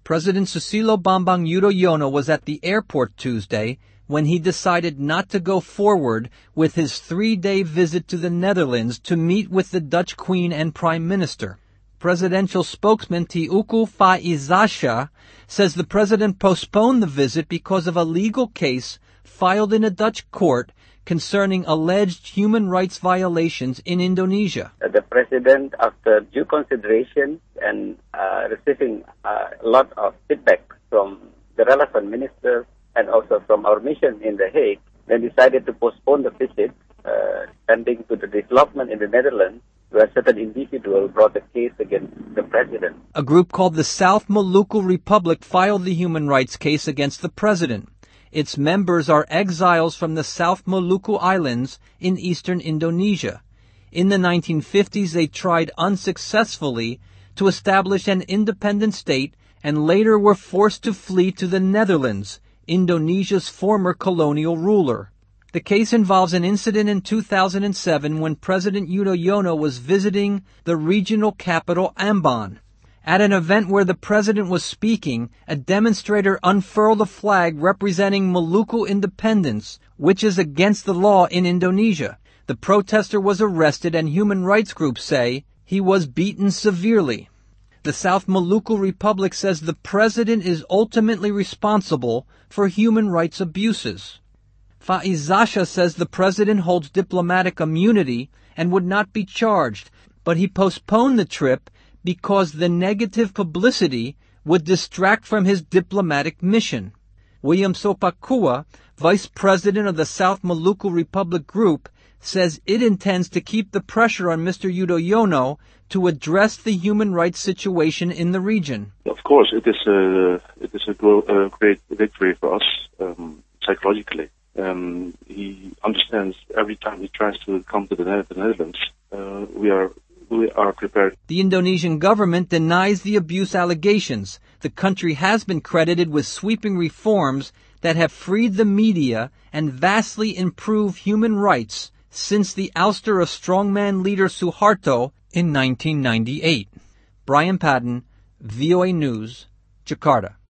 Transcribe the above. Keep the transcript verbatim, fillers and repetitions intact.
President Susilo Bambang Yudhoyono was at the airport Tuesday when he decided not to go forward with his three-day visit to the Netherlands to meet with the Dutch Queen and Prime Minister. Presidential spokesman Teuku Faizasyah says the president postponed the visit because of a legal case filed in a Dutch court concerning alleged human rights violations in Indonesia. The president, after due consideration and uh, receiving uh, a lot of feedback from the relevant ministers and also from our mission in The Hague, then decided to postpone the visit, uh, pending to the development in the Netherlands, where certain individuals brought a case against the president. A group called the South Maluku Republic filed the human rights case against the president. Its members are exiles from the South Maluku Islands in eastern Indonesia. In the nineteen fifties, they tried unsuccessfully to establish an independent state and later were forced to flee to the Netherlands, Indonesia's former colonial ruler. The case involves an incident in two thousand seven when President Yudhoyono was visiting the regional capital Ambon. At an event where the president was speaking, a demonstrator unfurled a flag representing Maluku independence, which is against the law in Indonesia. The protester was arrested and human rights groups say he was beaten severely. The South Maluku Republic says the president is ultimately responsible for human rights abuses. Faizasyah says the president holds diplomatic immunity and would not be charged, but he postponed the trip because the negative publicity would distract from his diplomatic mission. William Sopakua, vice president of the South Maluku Republic Group, says it intends to keep the pressure on Mister Yudhoyono to address the human rights situation in the region. Of course, it is a, it is a, gro- a great victory for us um, psychologically. Um, he understands every time he tries to come to the, the Netherlands, uh, we are we are prepared. The Indonesian government denies the abuse allegations. The country has been credited with sweeping reforms that have freed the media and vastly improved human rights since the ouster of strongman leader Suharto in nineteen ninety-eight. Brian Patton, V O A News, Jakarta.